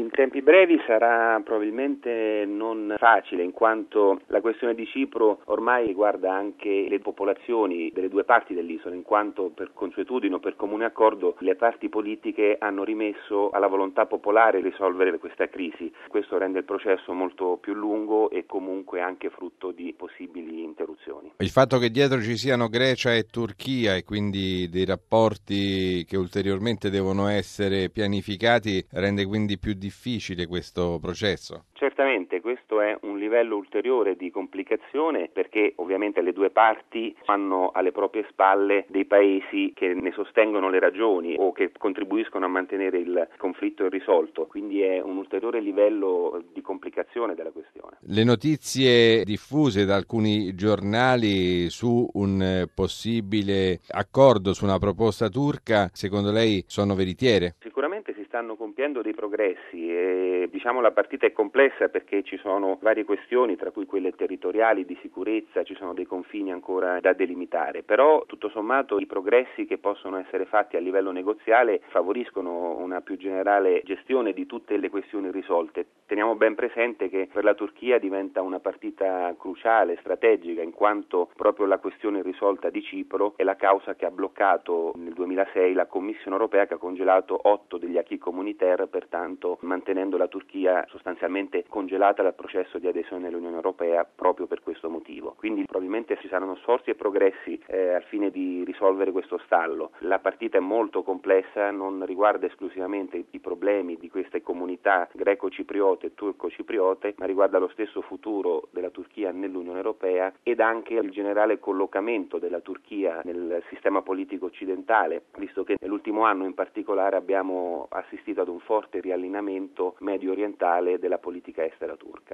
In tempi brevi sarà probabilmente non facile, in quanto la questione di Cipro ormai riguarda anche le popolazioni delle due parti dell'isola, in quanto per consuetudine o per comune accordo le parti politiche hanno rimesso alla volontà popolare risolvere questa crisi. Questo rende il processo molto più lungo e comunque anche frutto di possibili interruzioni. Il fatto che dietro ci siano Grecia e Turchia e quindi dei rapporti che ulteriormente devono essere pianificati rende quindi più difficile questo processo? Certamente questo è un livello ulteriore di complicazione, perché ovviamente le due parti hanno alle proprie spalle dei paesi che ne sostengono le ragioni o che contribuiscono a mantenere il conflitto irrisolto, quindi è un ulteriore livello di complicazione della questione. Le notizie diffuse da alcuni giornali su un possibile accordo su una proposta turca, secondo lei sono veritiere? Sicuramente si stanno compiendo dei progressi e la partita è complessa perché ci sono varie questioni, tra cui quelle territoriali, di sicurezza, ci sono dei confini ancora da delimitare, però tutto sommato i progressi che possono essere fatti a livello negoziale favoriscono una più generale gestione di tutte le questioni irrisolte. Teniamo ben presente che per la Turchia diventa una partita cruciale, strategica, in quanto proprio la questione irrisolta di Cipro è la causa che ha bloccato nel 2006 la Commissione europea, che ha congelato 8 degli acquis communautaire, pertanto mantenendo la Turchia sostanzialmente congelata dal processo di adesione all'Unione Europea proprio per questo motivo. Quindi probabilmente ci saranno sforzi e progressi al fine di risolvere questo stallo. La partita è molto complessa, non riguarda esclusivamente i problemi di queste comunità greco-cipriote e turco-cipriote, ma riguarda lo stesso futuro della Turchia nell'Unione Europea ed anche il generale collocamento della Turchia nel sistema politico occidentale, visto che nell'ultimo anno in particolare abbiamo assistito ad un forte riallineamento medio orientale della politica estera turca.